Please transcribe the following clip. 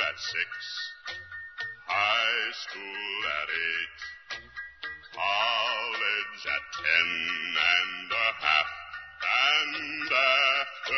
at 6, high school at 8, college at 10 and a half, and after